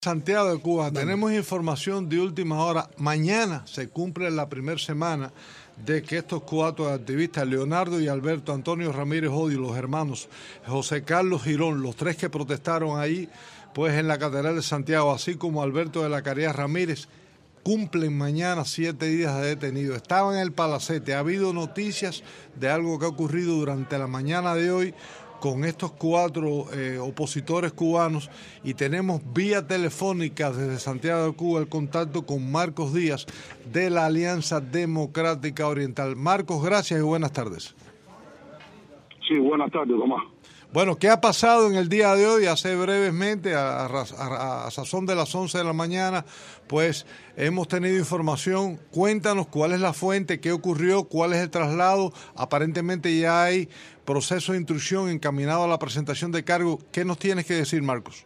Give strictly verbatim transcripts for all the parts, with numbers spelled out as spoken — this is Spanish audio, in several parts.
Santiago de Cuba, bueno. Tenemos información de última hora. Mañana se cumple la primera semana de que estos cuatro activistas, Leonardo y Alberto Antonio Ramírez Odio, los hermanos José Carlos Girón, los tres que protestaron ahí, pues en la Catedral de Santiago, así como Alberto de la Caridad Ramírez, cumplen mañana siete días de detenido. Estaban en el Palacete. Ha habido noticias de algo que ha ocurrido durante la mañana de hoy con estos cuatro eh, opositores cubanos, y tenemos vía telefónica desde Santiago de Cuba el contacto con Marcos Díaz de la Alianza Democrática Oriental. Marcos, gracias y buenas tardes. Sí, buenas tardes, Tomás. Bueno, ¿qué ha pasado en el día de hoy? Hace brevemente, a, a, a, a sazón de las once de la mañana, pues hemos tenido información. Cuéntanos cuál es la fuente, qué ocurrió, cuál es el traslado. Aparentemente ya hay proceso de instrucción encaminado a la presentación de cargo. ¿Qué nos tienes que decir, Marcos?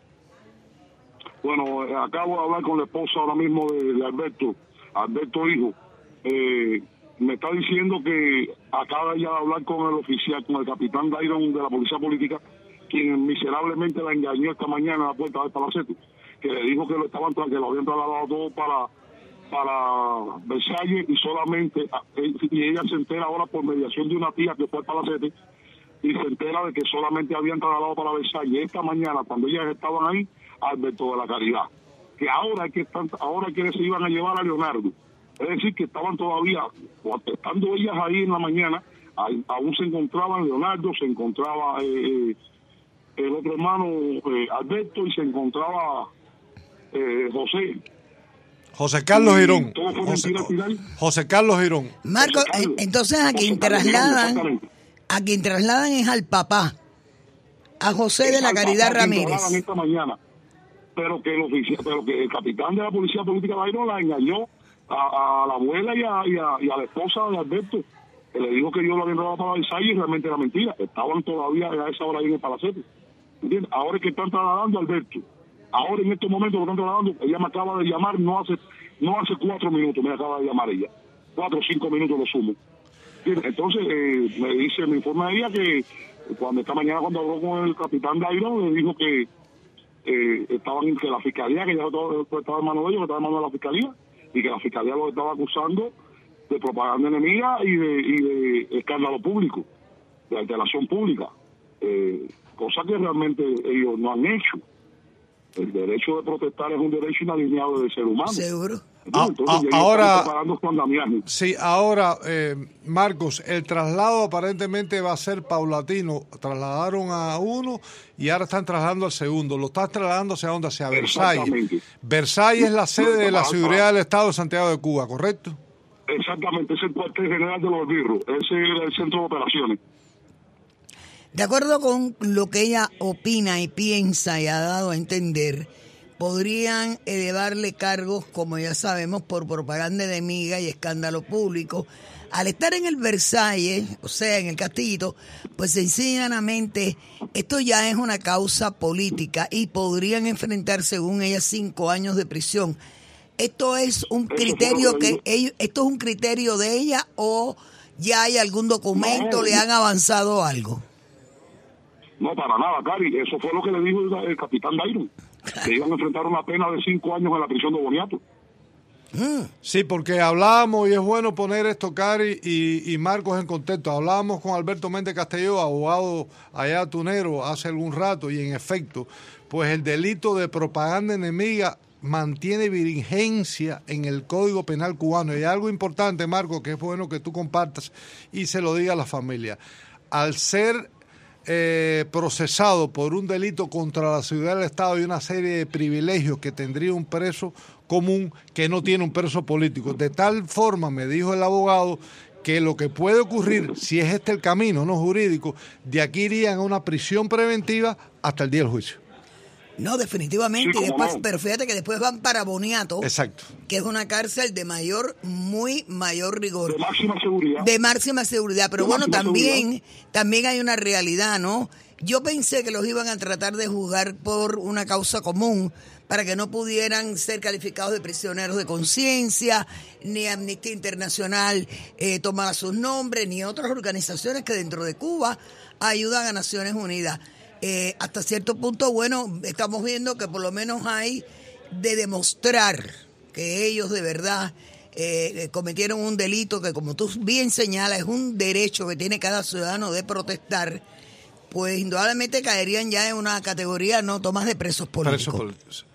Bueno, eh, acabo de hablar con la esposa ahora mismo de, de Alberto, Alberto hijo. Eh, me está diciendo que acaba ya de hablar con el oficial, con el capitán Dairon de la Policía Política, quien miserablemente la engañó esta mañana a la puerta del Palacete, que le dijo que lo estaban que lo habían trasladado todo para para Versalles, y solamente y ella se entera ahora por mediación de una tía que fue al Palacete, y se entera de que solamente habían trasladado para Versalles esta mañana, cuando ellas estaban ahí, a Alberto de la Caridad, que ahora que están, ahora que se iban a llevar a Leonardo. Es decir, que estaban todavía, estando ellas ahí en la mañana, aún se encontraban Leonardo, se encontraba eh, el otro hermano eh, Alberto, y se encontraba eh, José. José Carlos Girón. José, José Carlos Girón. Marco, Carlos, entonces a quien trasladan, Girón, a quien trasladan es al papá, a José de la Caridad Ramírez. Esta mañana, pero que el oficial, pero que el capitán de la Policía Política de la engañó A, a la abuela y a, y, a, y a la esposa de Alberto, que le dijo que yo lo había enviado para Versalles, y realmente era mentira. Estaban todavía a esa hora ahí en el Palacete. ¿Entiendes? Ahora es que están trasladando a Alberto. Ahora en estos momentos lo están trasladando. Ella me acaba de llamar, no hace no hace cuatro minutos me acaba de llamar ella. Cuatro o cinco minutos lo sumo. ¿Entiendes? Entonces eh, me dice, me informa ella que cuando esta mañana cuando habló con el capitán Dairon, le dijo que eh, estaban, que la fiscalía, que ya estaba en mano de ellos, que estaba en mano de la fiscalía, y que la fiscalía los estaba acusando de propaganda enemiga y de, y de escándalo público, de alteración pública, eh, cosa que realmente ellos no han hecho. El derecho de protestar es un derecho inalienable del ser humano. Seguro. Entonces, a, a, ahora, sí, ahora eh, Marcos, el traslado aparentemente va a ser paulatino. Trasladaron a uno y ahora están trasladando al segundo. Lo están trasladando hacia dónde? Hacia Versalles. Versalles es la sede de la seguridad del Estado de Santiago de Cuba, ¿correcto? Exactamente, es el cuartel general de los birros, ese es el centro de operaciones. De acuerdo con lo que ella opina y piensa y ha dado a entender, podrían elevarle cargos, como ya sabemos, por propaganda enemiga y escándalo público. Al estar en el Versalles, o sea, en el Castillito, pues sencillamente esto ya es una causa política y podrían enfrentar, según ella, cinco años de prisión. ¿Esto es un criterio que ellos, esto es un criterio de ella o ya hay algún documento, le han avanzado algo? No, para nada, Cari. Eso fue lo que le dijo el, el capitán Dairon, que iban a enfrentar una pena de cinco años en la prisión de Boniato. Sí, porque hablábamos, y es bueno poner esto, Cari y, y Marcos, en contexto. Hablábamos con Alberto Méndez Castelló, abogado allá tunero, hace algún rato, y en efecto, pues el delito de propaganda enemiga mantiene vigencia en el Código Penal cubano. Y hay algo importante, Marcos, que es bueno que tú compartas y se lo diga a la familia. Al ser Eh, procesado por un delito contra la seguridad del Estado y una serie de privilegios que tendría un preso común que no tiene un preso político. De tal forma, me dijo el abogado, que lo que puede ocurrir, si es este el camino no jurídico, de aquí irían a una prisión preventiva hasta el día del juicio. No, definitivamente. Sí, y después, no. pero fíjate que después van para Boniato. Exacto. Que es una cárcel de mayor, muy mayor rigor. De máxima seguridad. De máxima seguridad. Pero de bueno, también, seguridad. también hay una realidad, ¿no? Yo pensé que los iban a tratar de juzgar por una causa común, para que no pudieran ser calificados de prisioneros de conciencia, ni Amnistía Internacional eh, tomara sus nombres, ni otras organizaciones que dentro de Cuba ayudan a Naciones Unidas. Eh, hasta cierto punto, bueno, estamos viendo que por lo menos hay de demostrar que ellos de verdad eh, cometieron un delito que, como tú bien señalas, es un derecho que tiene cada ciudadano de protestar, pues indudablemente caerían ya en una categoría, no tomas de presos políticos. Presos políticos.